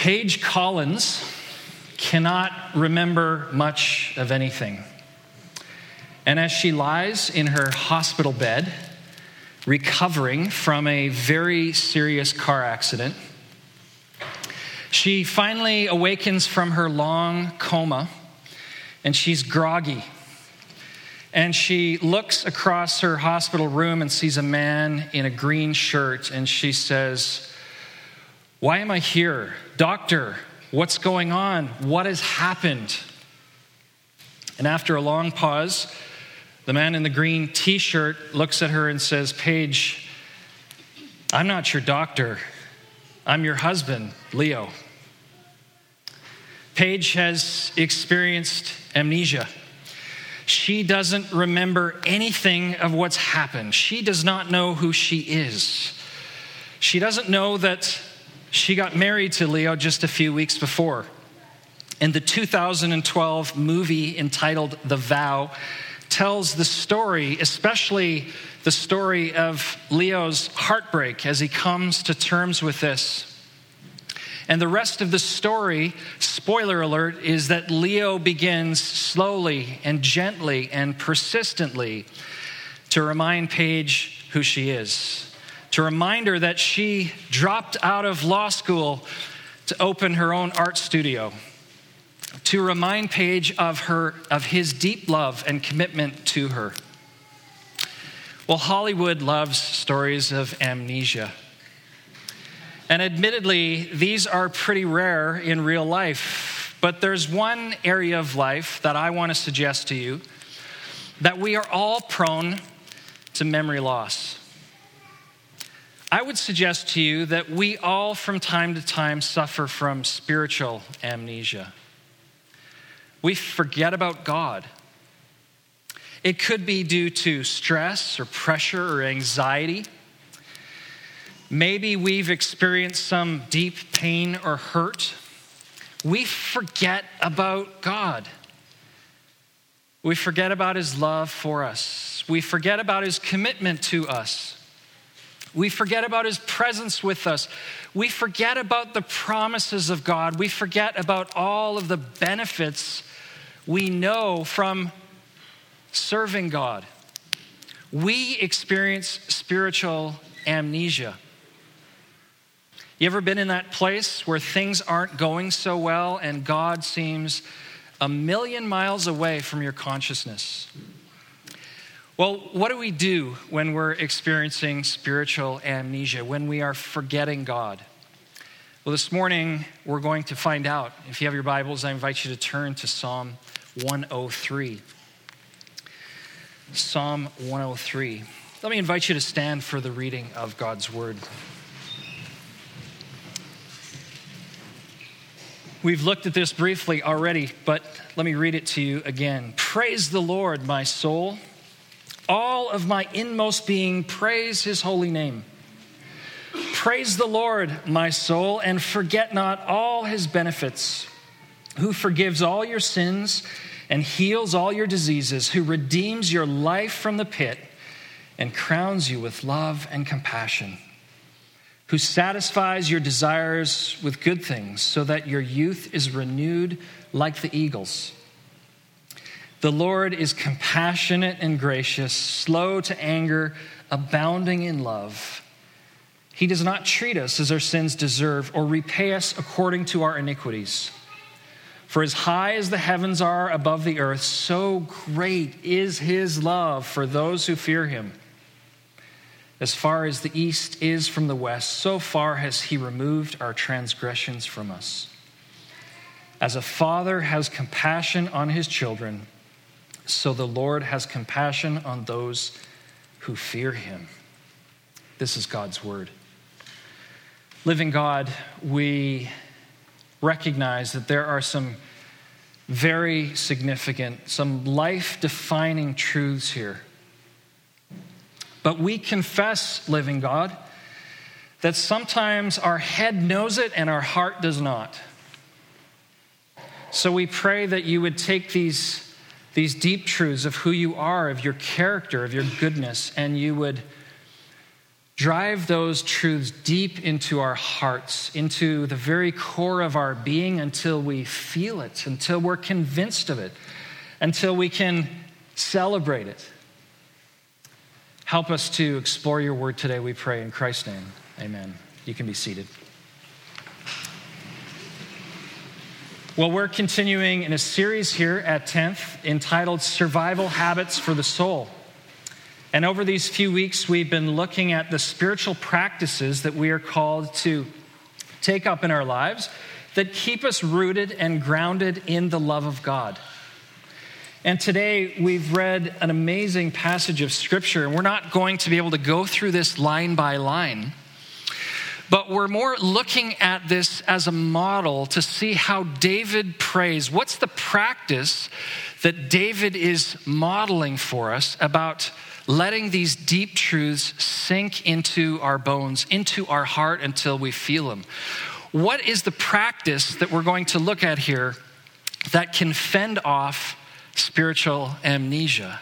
Paige Collins cannot remember much of anything. And as she lies in her hospital bed, recovering from a very serious car accident, she finally awakens from her long coma, and she's groggy. And she looks across her hospital room and sees a man in a green shirt, and she says, "Why am I here? Doctor, what's going on? What has happened?" And after a long pause, the man in the green t-shirt looks at her and says, "Paige, I'm not your doctor. I'm your husband, Leo." Paige has experienced amnesia. She doesn't remember anything of what's happened. She does not know who she is. She doesn't know that she got married to Leo just a few weeks before. And the 2012 movie entitled The Vow tells the story, especially the story of Leo's heartbreak as he comes to terms with this. And the rest of the story, spoiler alert, is that Leo begins slowly and gently and persistently to remind Paige who she is, to remind her that she dropped out of law school to open her own art studio, to remind Paige of his deep love and commitment to her. Well, Hollywood loves stories of amnesia. And admittedly, these are pretty rare in real life. But there's one area of life that I want to suggest to you, that we are all prone to memory loss. I would suggest to you that we all from time to time suffer from spiritual amnesia. We forget about God. It could be due to stress or pressure or anxiety. Maybe we've experienced some deep pain or hurt. We forget about God. We forget about his love for us. We forget about his commitment to us. We forget about his presence with us. We forget about the promises of God. We forget about all of the benefits we know from serving God. We experience spiritual amnesia. You ever been in that place where things aren't going so well and God seems a million miles away from your consciousness? Well, what do we do when we're experiencing spiritual amnesia, when we are forgetting God? Well, this morning we're going to find out. If you have your Bibles, I invite you to turn to Psalm 103. Psalm 103. Let me invite you to stand for the reading of God's word. We've looked at this briefly already, but let me read it to you again. Praise the Lord, my soul. All of my inmost being, praise his holy name. Praise the Lord, my soul, and forget not all his benefits, who forgives all your sins and heals all your diseases, who redeems your life from the pit and crowns you with love and compassion, who satisfies your desires with good things so that your youth is renewed like the eagles. The Lord is compassionate and gracious, slow to anger, abounding in love. He does not treat us as our sins deserve or repay us according to our iniquities. For as high as the heavens are above the earth, so great is his love for those who fear him. As far as the east is from the west, so far has he removed our transgressions from us. As a father has compassion on his children, so the Lord has compassion on those who fear him. This is God's word. Living God, we recognize that there are some very significant, some life-defining truths here. But we confess, living God, that sometimes our head knows it and our heart does not. So we pray that you would take these deep truths of who you are, of your character, of your goodness, and you would Drive those truths deep into our hearts, into the very core of our being until we feel it, until we're convinced of it, until we can celebrate it. Help us to explore your word today, we pray in Christ's name. Amen. You can be seated. Well, we're continuing in a series here at 10th entitled Survival Habits for the Soul. And over these few weeks, we've been looking at the spiritual practices that we are called to take up in our lives that keep us rooted and grounded in the love of God. And today, we've read an amazing passage of Scripture, and we're not going to be able to go through this line by line, but we're more looking at this as a model to see how David prays. What's the practice that David is modeling for us about letting these deep truths sink into our bones, into our heart until we feel them? What is the practice that we're going to look at here that can fend off spiritual amnesia,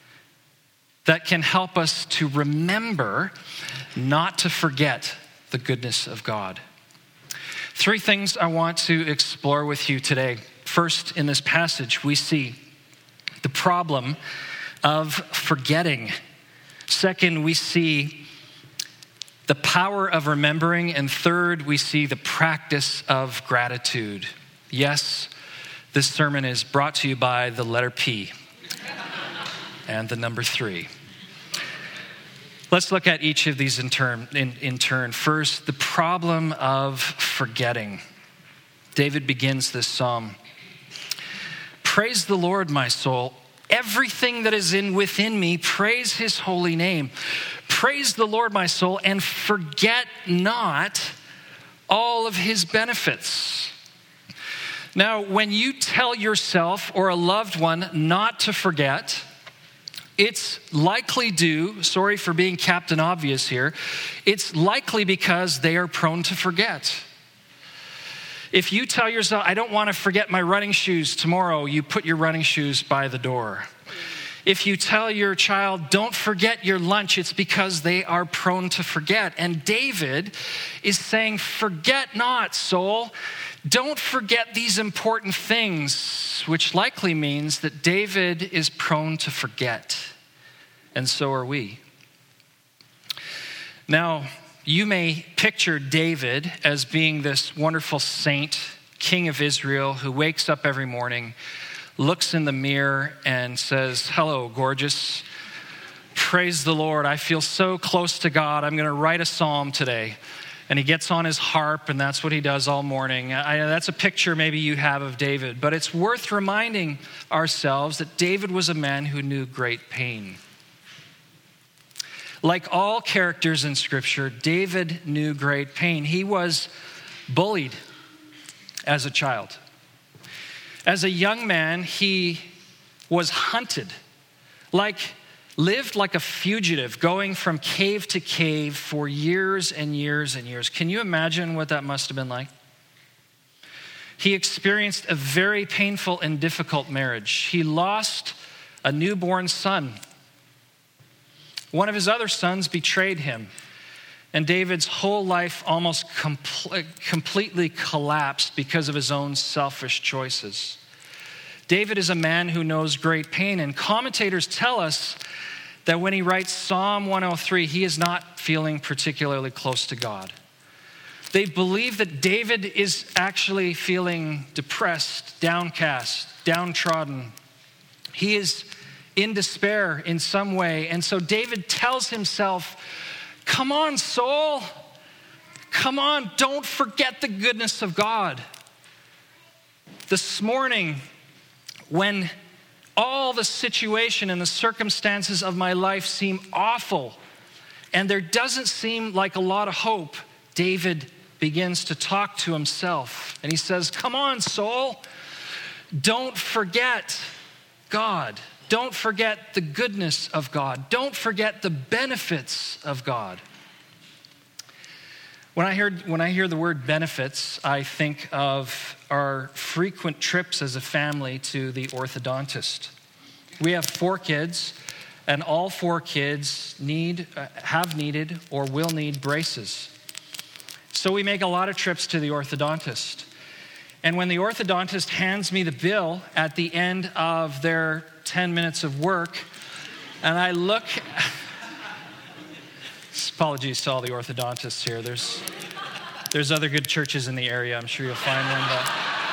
that can help us to remember not to forget the goodness of God? Three things I want to explore with you today. First, in this passage, we see the problem of forgetting. Second, we see the power of remembering. And third, we see the practice of gratitude. Yes, this sermon is brought to you by the letter P and the number 3. Let's look at each of these in turn. First, the problem of forgetting. David begins this psalm. Praise the Lord, my soul. Everything that is within me, praise his holy name. Praise the Lord, my soul, and forget not all of his benefits. Now, when you tell yourself or a loved one not to forget, it's likely due, sorry for being Captain Obvious here, it's likely because they are prone to forget. If you tell yourself, I don't want to forget my running shoes tomorrow, you put your running shoes by the door. If you tell your child, don't forget your lunch, it's because they are prone to forget. And David is saying, forget not, soul. Don't forget these important things, which likely means that David is prone to forget. And so are we. Now, you may picture David as being this wonderful saint, king of Israel, who wakes up every morning, looks in the mirror and says, hello, gorgeous. Praise the Lord. I feel so close to God. I'm going to write a psalm today. And he gets on his harp, and that's what he does all morning. That's a picture maybe you have of David. But it's worth reminding ourselves that David was a man who knew great pain. Like all characters in Scripture, David knew great pain. He was bullied as a child. As a young man, he was hunted, lived like a fugitive, going from cave to cave for years and years and years. Can you imagine what that must have been like? He experienced a very painful and difficult marriage. He lost a newborn son. One of his other sons betrayed him, and David's whole life almost completely collapsed because of his own selfish choices. David is a man who knows great pain, and commentators tell us that when he writes Psalm 103, he is not feeling particularly close to God. They believe that David is actually feeling depressed, downcast, downtrodden. He is in despair in some way. And so David tells himself, come on, soul. Come on, don't forget the goodness of God. This morning, when all the situation and the circumstances of my life seem awful, and there doesn't seem like a lot of hope, David begins to talk to himself. And he says, come on, soul. Don't forget God. Don't forget the goodness of God. Don't forget the benefits of God. When I hear the word benefits, I think of our frequent trips as a family to the orthodontist. We have 4 kids, and all 4 kids have needed or will need braces. So we make a lot of trips to the orthodontist. And when the orthodontist hands me the bill at the end of their 10 minutes of work, and I look, apologies to all the orthodontists here. There's other good churches in the area. I'm sure you'll find one. But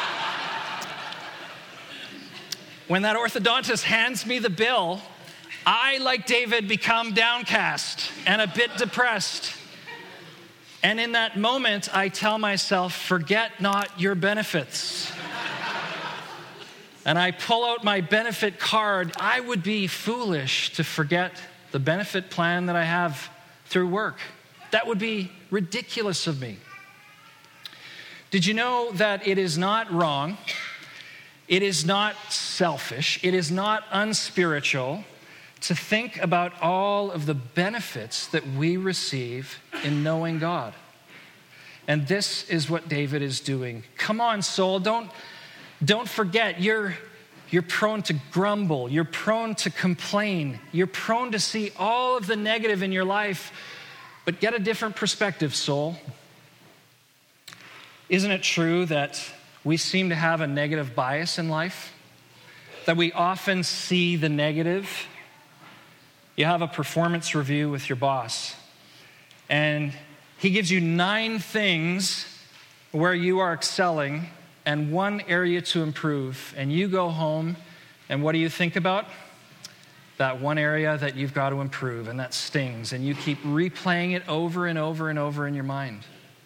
when that orthodontist hands me the bill, I, like David, become downcast and a bit depressed. And in that moment, I tell myself, forget not your benefits. And I pull out my benefit card. I would be foolish to forget the benefit plan that I have through work. That would be ridiculous of me. Did you know that it is not wrong, it is not selfish, it is not unspiritual to think about all of the benefits that we receive in knowing God? And this is what David is doing. Come on, soul, don't forget, you're prone to grumble, you're prone to complain, you're prone to see all of the negative in your life, but get a different perspective, soul. Isn't it true that we seem to have a negative bias in life? That we often see the negative? You have a performance review with your boss, and he gives you 9 things where you are excelling and 1 area to improve. And you go home, and what do you think about? That 1 area that you've got to improve, and that stings. And you keep replaying it over and over and over in your mind.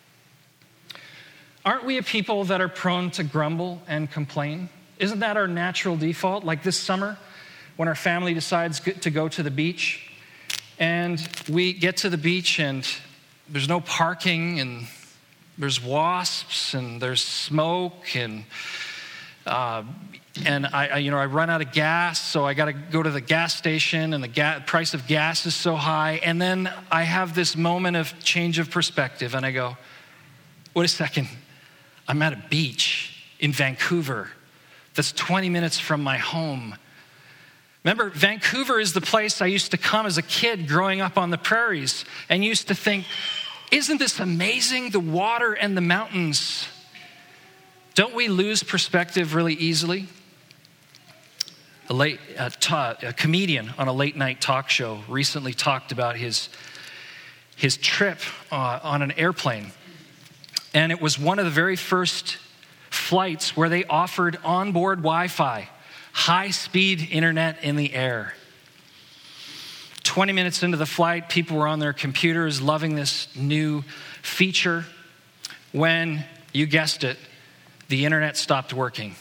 Aren't we a people that are prone to grumble and complain? Isn't that our natural default? Like this summer, when our family decides to go to the beach, and we get to the beach and there's no parking, and there's wasps, and there's smoke, and I run out of gas, so I got to go to the gas station, and the price of gas is so high. And then I have this moment of change of perspective, and I go, wait a second, I'm at a beach in Vancouver that's 20 minutes from my home. Remember, Vancouver is the place I used to come as a kid growing up on the prairies, and used to think, isn't this amazing, the water and the mountains? Don't we lose perspective really easily? A comedian on a late night talk show recently talked about his trip on an airplane. And it was one of the very first flights where they offered onboard Wi-Fi, high-speed internet in the air. 20 minutes into the flight, people were on their computers loving this new feature when, you guessed it, the internet stopped working.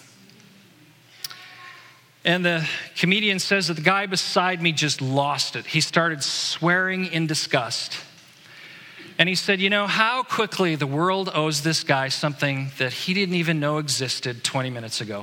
And the comedian says that the guy beside me just lost it. He started swearing in disgust. And he said, you know, how quickly the world owes this guy something that he didn't even know existed 20 minutes ago.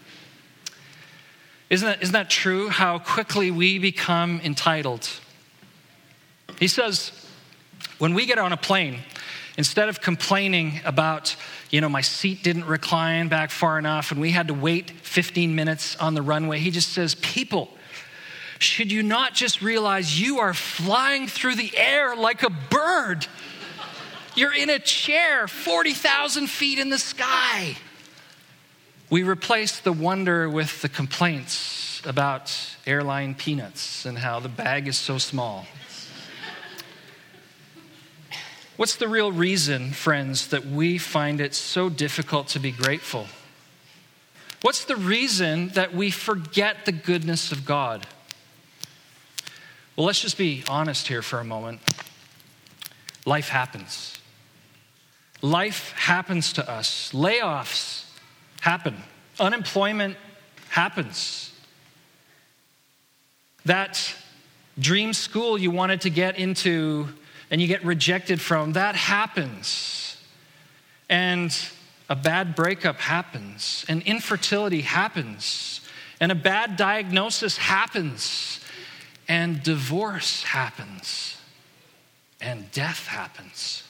Isn't that true? How quickly we become entitled. He says, when we get on a plane, instead of complaining about, my seat didn't recline back far enough and we had to wait 15 minutes on the runway, he just says, people, should you not just realize you are flying through the air like a bird? You're in a chair 40,000 feet in the sky. We replace the wonder with the complaints about airline peanuts and how the bag is so small. What's the real reason, friends, that we find it so difficult to be grateful? What's the reason that we forget the goodness of God? Well, let's just be honest here for a moment. Life happens. Life happens to us. Layoffs happen. Unemployment happens. That dream school you wanted to get into and you get rejected from, that happens. And a bad breakup happens. And infertility happens. And a bad diagnosis happens. And divorce happens. And death happens.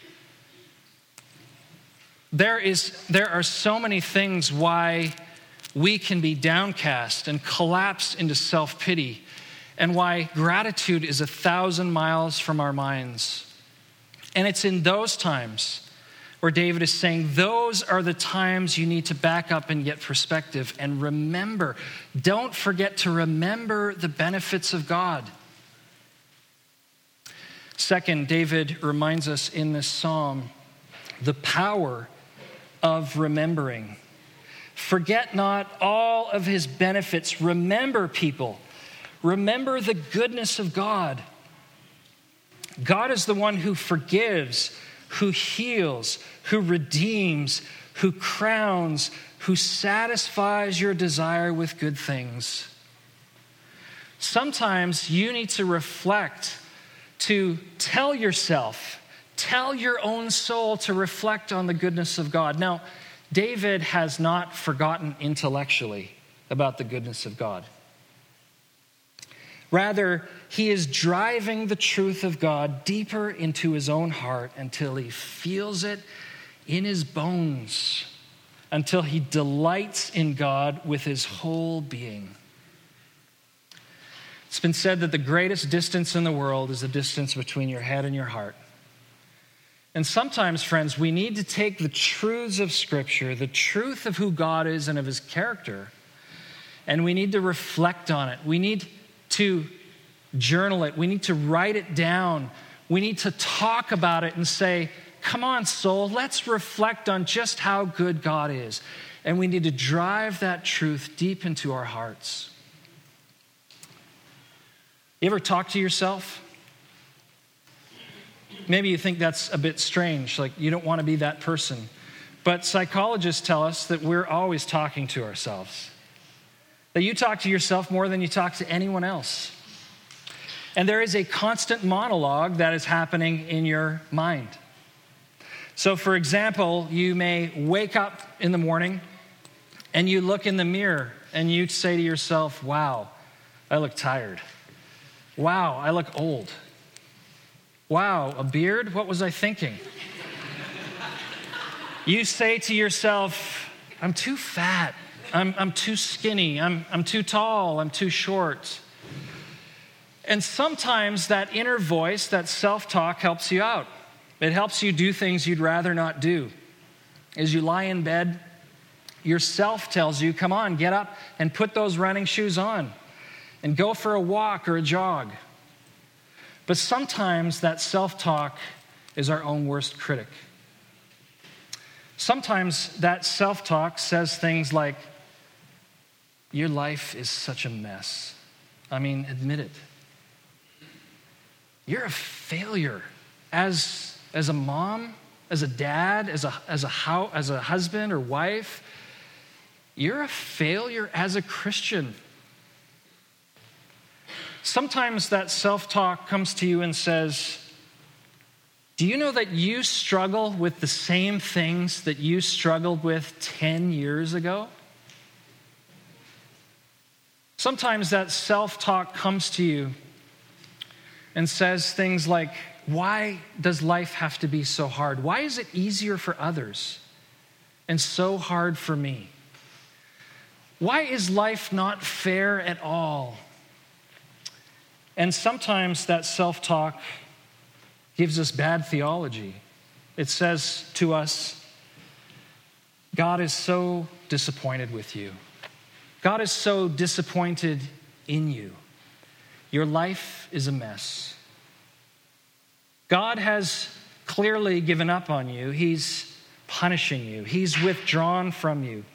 There are so many things why we can be downcast and collapse into self-pity, and why gratitude is 1,000 miles from our minds. And it's in those times where David is saying, those are the times you need to back up and get perspective and remember. Don't forget to remember the benefits of God. Second, David reminds us in this psalm the power of remembering. Forget not all of his benefits. Remember, people. Remember the goodness of God. God is the one who forgives, who heals, who redeems, who crowns, who satisfies your desire with good things. Sometimes you need to reflect, to tell yourself, tell your own soul to reflect on the goodness of God. Now, David has not forgotten intellectually about the goodness of God. Rather, he is driving the truth of God deeper into his own heart until he feels it in his bones, until he delights in God with his whole being. It's been said that the greatest distance in the world is the distance between your head and your heart. And sometimes, friends, we need to take the truths of Scripture, the truth of who God is and of his character, and we need to reflect on it. We need to journal it. We need to write it down. We need to talk about it and say, come on, soul, let's reflect on just how good God is. And we need to drive that truth deep into our hearts. You ever talk to yourself? Maybe you think that's a bit strange, like you don't want to be that person. But psychologists tell us that we're always talking to ourselves. That you talk to yourself more than you talk to anyone else. And there is a constant monologue that is happening in your mind. So, for example, you may wake up in the morning and you look in the mirror and you say to yourself, wow, I look tired. Wow, I look old. Wow, a beard? What was I thinking? You say to yourself, I'm too fat. I'm too skinny. I'm too tall. I'm too short. And sometimes that inner voice, that self-talk helps you out. It helps you do things you'd rather not do. As you lie in bed, yourself tells you, come on, get up and put those running shoes on and go for a walk or a jog. But sometimes that self-talk is our own worst critic. Sometimes that self-talk says things like, your life is such a mess. I mean, admit it. You're a failure as a mom, as a dad, as a husband or wife. You're a failure as a Christian. Sometimes that self-talk comes to you and says, do you know that you struggle with the same things that you struggled with 10 years ago? Sometimes that self-talk comes to you and says things like, why does life have to be so hard? Why is it easier for others and so hard for me? Why is life not fair at all? And sometimes that self-talk gives us bad theology. It says to us, God is so disappointed with you. God is so disappointed in you. Your life is a mess. God has clearly given up on you. He's punishing you. He's withdrawn from you.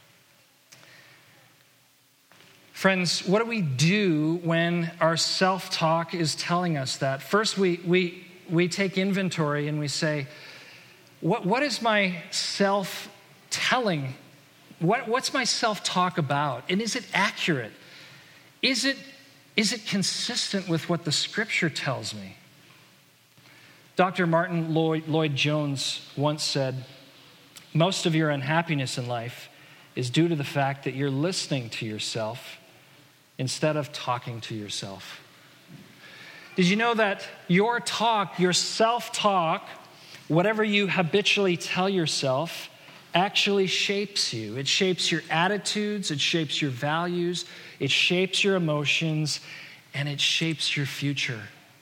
Friends, what do we do when our self-talk is telling us that? First, we take inventory and we say, what is my self-telling? What's my self-talk about? And is it accurate? Is it consistent with what the Scripture tells me? Dr. Martin Lloyd-Jones once said, most of your unhappiness in life is due to the fact that you're listening to yourself instead of talking to yourself. Did you know that your talk, your self-talk, whatever you habitually tell yourself, actually shapes you. It shapes your attitudes, it shapes your values, it shapes your emotions, and it shapes your future.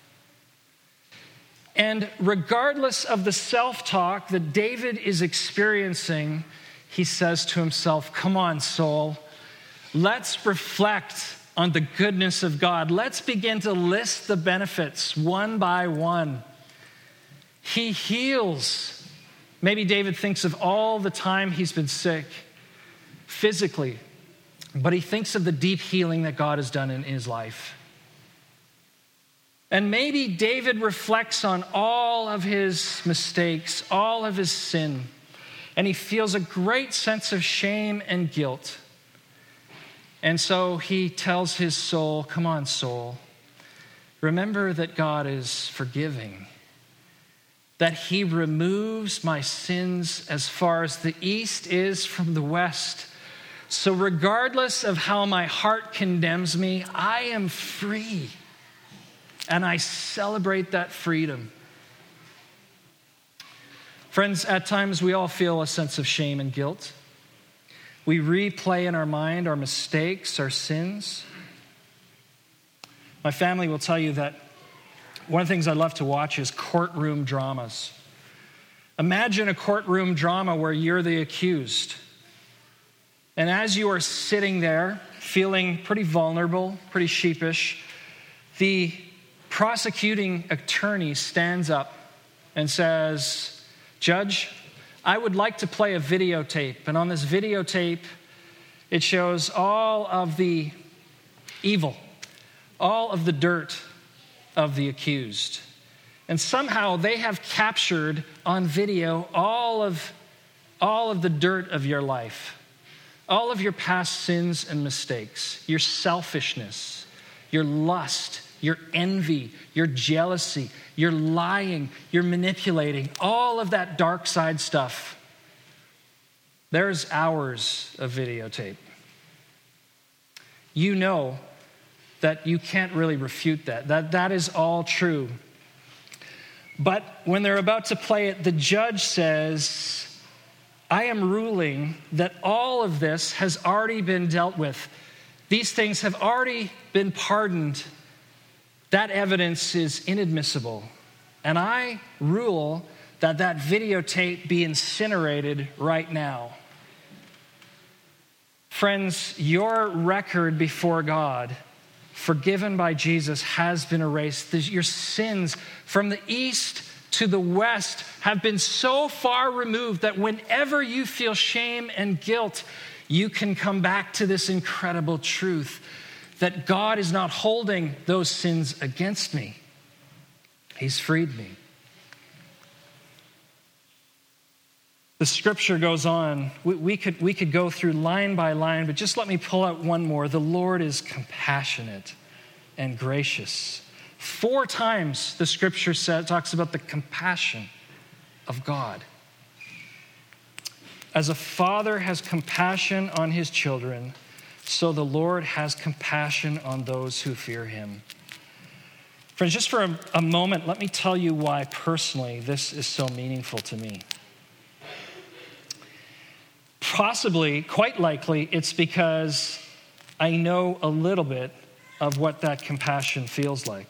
And regardless of the self-talk that David is experiencing, he says to himself, come on, soul, let's reflect on the goodness of God. Let's begin to list the benefits one by one. He heals. Maybe David thinks of all the time he's been sick physically, but he thinks of the deep healing that God has done in his life. And maybe David reflects on all of his mistakes, all of his sin, and he feels a great sense of shame and guilt. And so he tells his soul, come on, soul, remember that God is forgiving, that he removes my sins as far as the east is from the west. So regardless of how my heart condemns me, I am free. And I celebrate that freedom. Friends, at times we all feel a sense of shame and guilt. We replay in our mind our mistakes, our sins. My family will tell you that one of the things I love to watch is courtroom dramas. Imagine a courtroom drama where you're the accused. And as you are sitting there, feeling pretty vulnerable, pretty sheepish, the prosecuting attorney stands up and says, Judge, I would like to play a videotape. And on this videotape, it shows all of the evil, all of the dirt of the accused. And somehow they have captured on video all of the dirt of your life, all of your past sins and mistakes, your selfishness, your lust, your envy, your jealousy, your lying, your manipulating, all of that dark side stuff. There's hours of videotape. You know that you can't really refute that is all true. But when they're about to play it, the judge says, I am ruling that all of this has already been dealt with. These things have already been pardoned. That evidence is inadmissible. And I rule that videotape be incinerated right now. Friends, your record before God, forgiven by Jesus, has been erased. Your sins from the east to the west have been so far removed that whenever you feel shame and guilt, you can come back to this incredible truth that God is not holding those sins against me. He's freed me. The scripture goes on. We could go through line by line, but just let me pull out one more. The Lord is compassionate and gracious. 4 times the scripture talks about the compassion of God. As a father has compassion on his children, so the Lord has compassion on those who fear him. Friends, just for a moment, let me tell you why personally this is so meaningful to me. Possibly, quite likely, it's because I know a little bit of what that compassion feels like.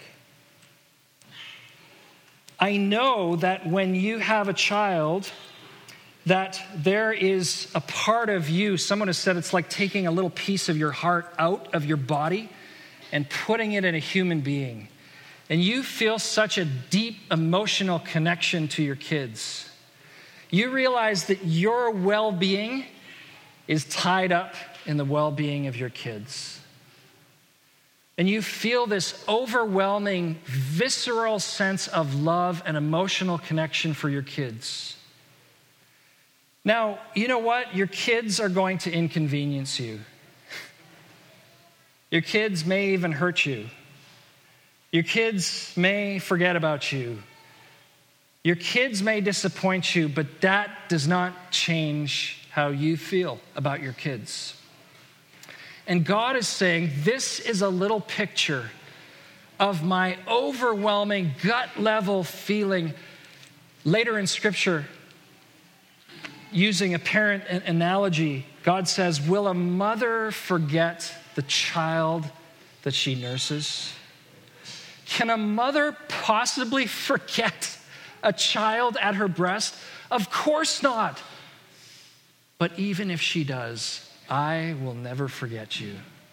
I know that when you have a child, that there is a part of you, someone has said it's like taking a little piece of your heart out of your body and putting it in a human being. And you feel such a deep emotional connection to your kids. You realize that your well-being is tied up in the well-being of your kids. And you feel this overwhelming, visceral sense of love and emotional connection for your kids. Now, you know what? Your kids are going to inconvenience you. Your kids may even hurt you. Your kids may forget about you. Your kids may disappoint you, but that does not change how you feel about your kids. And God is saying, this is a little picture of my overwhelming gut level feeling. Later in Scripture, using a parent analogy, God says, will a mother forget the child that she nurses? Can a mother possibly forget a child at her breast? Of course not. But even if she does, I will never forget you.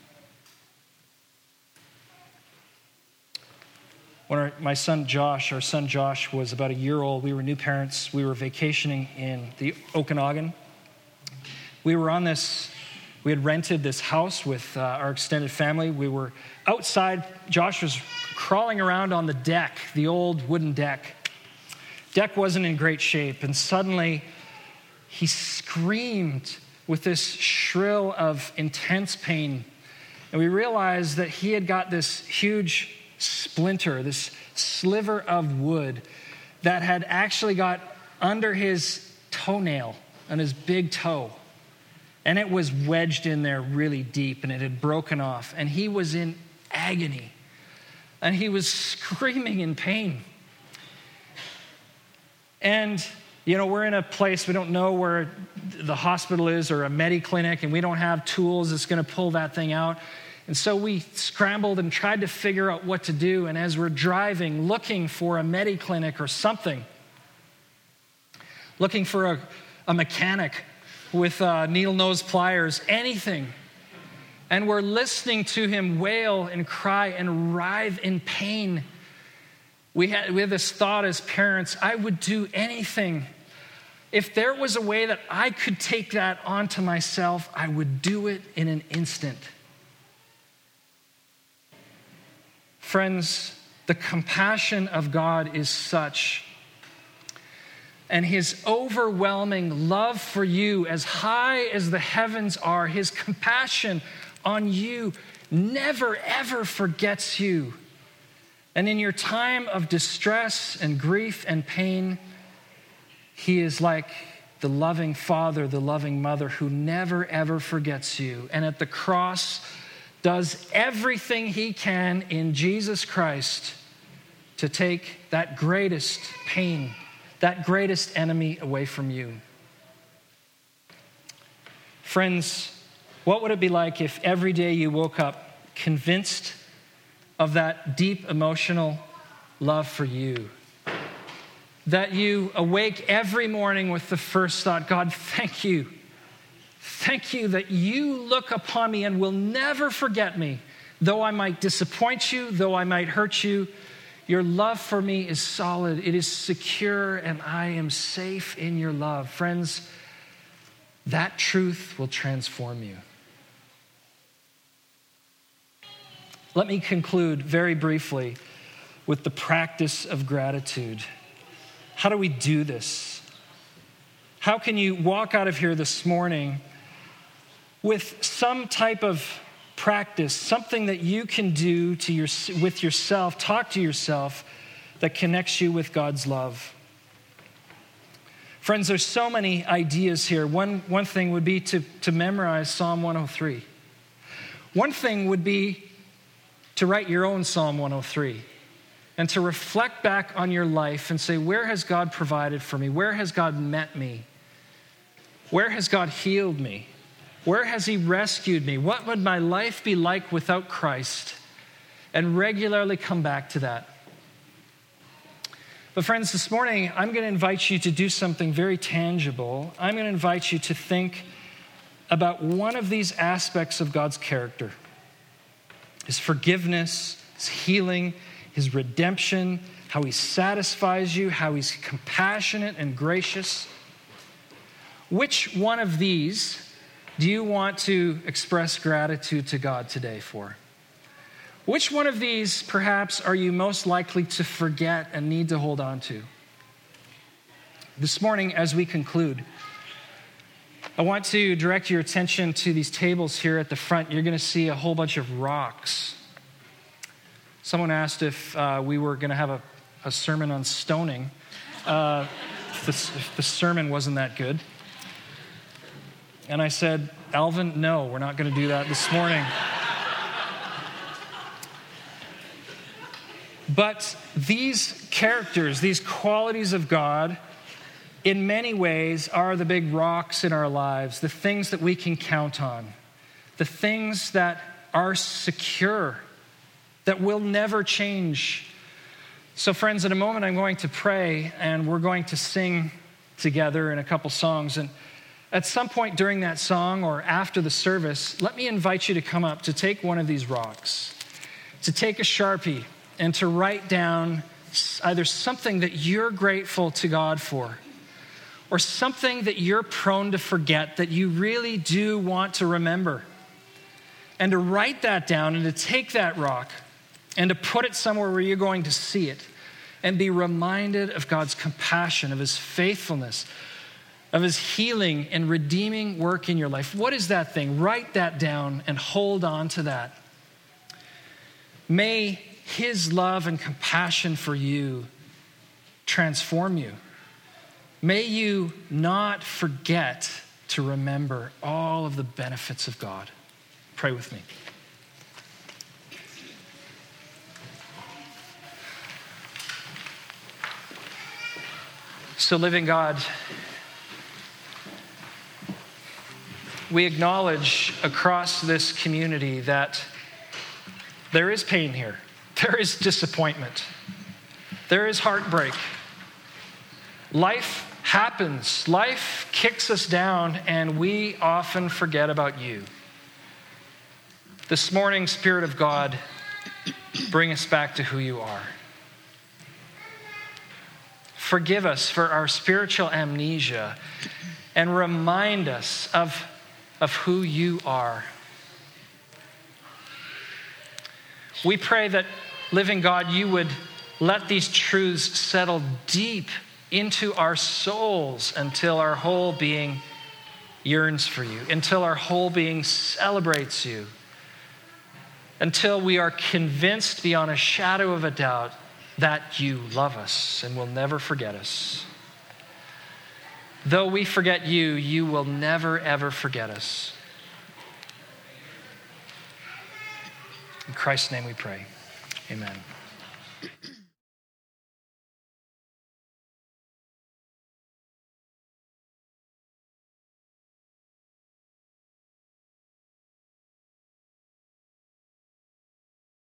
When our son Josh was about a year old, we were new parents. We were vacationing in the Okanagan. We had rented this house with our extended family. We were outside. Josh was crawling around on the deck, the old wooden deck. Deck wasn't in great shape, and suddenly he screamed with this shrill of intense pain. And we realized that he had got this huge splinter, this sliver of wood that had actually got under his toenail on his big toe. And it was wedged in there really deep, and it had broken off. And he was in agony. And he was screaming in pain. And, we're in a place, we don't know where the hospital is or a Mediclinic, and we don't have tools that's going to pull that thing out. And so we scrambled and tried to figure out what to do. And as we're driving, looking for a Mediclinic or something, looking for a mechanic with needle nose pliers, anything. And we're listening to him wail and cry and writhe in pain. We had this thought as parents, I would do anything. If there was a way that I could take that onto myself, I would do it in an instant. Friends, the compassion of God is such, and his overwhelming love for you, as high as the heavens are, his compassion on you never, ever forgets you. And in your time of distress and grief and pain, he is like the loving father, the loving mother who never, ever forgets you. And at the cross, does everything he can in Jesus Christ to take that greatest pain, that greatest enemy away from you. Friends, what would it be like if every day you woke up convinced of that deep emotional love for you? That you awake every morning with the first thought, God, thank you. Thank you that you look upon me and will never forget me. Though I might disappoint you, though I might hurt you, your love for me is solid, it is secure, and I am safe in your love. Friends, that truth will transform you. Let me conclude very briefly with the practice of gratitude. How do we do this? How can you walk out of here this morning with some type of practice, something that you can do with yourself, talk to yourself, that connects you with God's love? Friends, there's so many ideas here. One thing would be to memorize Psalm 103. One thing would be to write your own Psalm 103 and to reflect back on your life and say, where has God provided for me? Where has God met me? Where has God healed me? Where has he rescued me? What would my life be like without Christ? And regularly come back to that. But friends, this morning, I'm going to invite you to do something very tangible. I'm going to invite you to think about one of these aspects of God's character. His forgiveness, his healing, his redemption, how he satisfies you, how he's compassionate and gracious. Which one of these do you want to express gratitude to God today for? Which one of these, perhaps, are you most likely to forget and need to hold on to? This morning, as we conclude, I want to direct your attention to these tables here at the front. You're going to see a whole bunch of rocks. Someone asked if we were going to have a sermon on stoning. If the sermon wasn't that good. And I said, Alvin, no, we're not going to do that this morning. But these characters, these qualities of God, in many ways, are the big rocks in our lives, the things that we can count on, the things that are secure, that will never change. So friends, in a moment I'm going to pray, and we're going to sing together in a couple songs. And at some point during that song or after the service, let me invite you to come up, to take one of these rocks, to take a Sharpie, and to write down either something that you're grateful to God for, or something that you're prone to forget that you really do want to remember. And to write that down, and to take that rock and to put it somewhere where you're going to see it and be reminded of God's compassion, of his faithfulness, of his healing and redeeming work in your life. What is that thing? Write that down and hold on to that. May his love and compassion for you transform you. May you not forget to remember all of the benefits of God. Pray with me. So, living God, we acknowledge across this community that there is pain here. There is disappointment. There is heartbreak. Life happens. Life kicks us down, and we often forget about you. This morning, Spirit of God, bring us back to who you are. Forgive us for our spiritual amnesia and remind us of who you are. We pray that, living God, you would let these truths settle deep into our souls until our whole being yearns for you, until our whole being celebrates you, until we are convinced beyond a shadow of a doubt that you love us and will never forget us. Though we forget you, you will never, ever forget us. In Christ's name we pray. Amen.